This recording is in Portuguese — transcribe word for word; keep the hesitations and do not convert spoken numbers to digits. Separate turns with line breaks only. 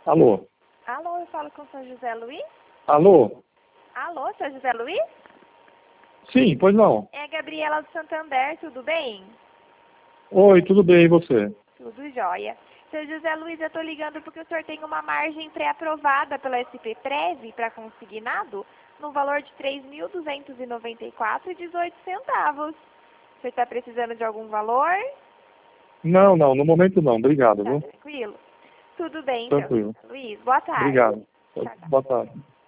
Alô?
Alô, eu falo com o senhor José Luiz?
Alô?
Alô, senhor José Luiz?
Sim, pois não.
É a Gabriela do Santander, tudo bem?
Oi, tudo bem, e você?
Tudo jóia. Senhor José Luiz, eu estou ligando porque o senhor tem uma margem pré-aprovada pela S P Prev para consignado no valor de três mil duzentos e noventa e quatro reais e dezoito centavos. Você está precisando de algum valor?
Não, não, no momento não. Obrigado,
Tá
viu?
tranquilo? Tudo bem, então,
Tranquilo.
Luiz. Boa tarde.
Obrigado.
Tchau, tchau.
Boa tarde.